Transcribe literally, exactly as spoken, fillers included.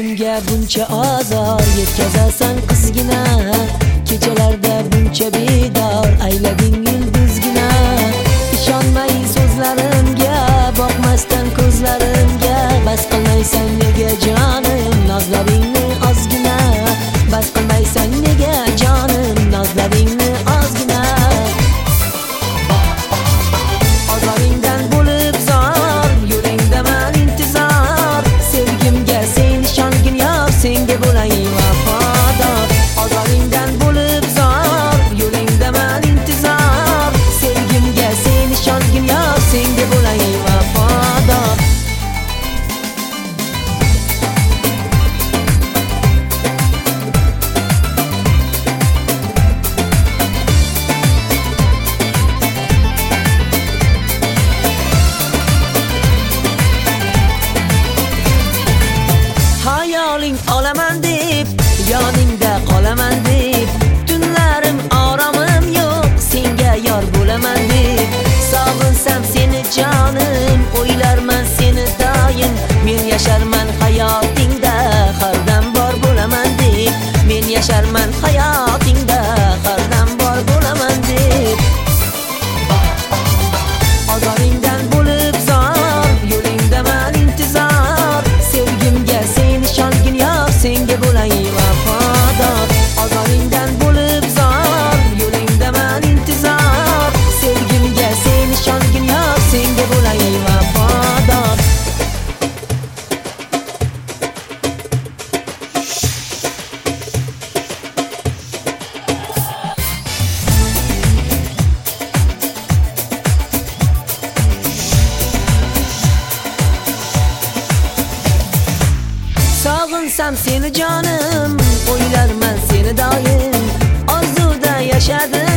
Sevgimga buncha azor yetkazasan qizgina, kechalarda buncha bedor aylading yulduzgina. Ishonmay so'zlarimga, boqmasdan ko'zlarimga, bas qilmaysan nega jonim nozlaringni ozgina, bas qilmaysan nega jonim nozlaringni ozgina. Ozoringdan bo'lib zor, yo'lingda men intizor, sevgimga sen ishongin yor, senga bo'lay vafodor. Ozoringdan bo'lib zor, yo'lingda men intizor, sevgimga sen ishongin yor, senga bo'lay vafodor. Hayoling olaman deb, yoningda qolaman deb, tunlarim oromim yo'q, senga yor bo'laman deb. Sog'insam seni jonim, o'ylarman seni doim, men yasharman hayotingda, hardam bor bo'laman deb. Men yasharman hayotingda, hardam bor bo'laman deb. Ozoringdan bo'lib zor, yo'lingda men intizor, sevgimga sen ishongin yor, senga bo'lay vafodor. Ozoringdan bo'lib zor, yo'lingda men intizor, sevgimga sen ishongin yor, senga bo'lay vafodor. Sog'insam seni jonim, o'ylarman seni doim, orzuda yashadim.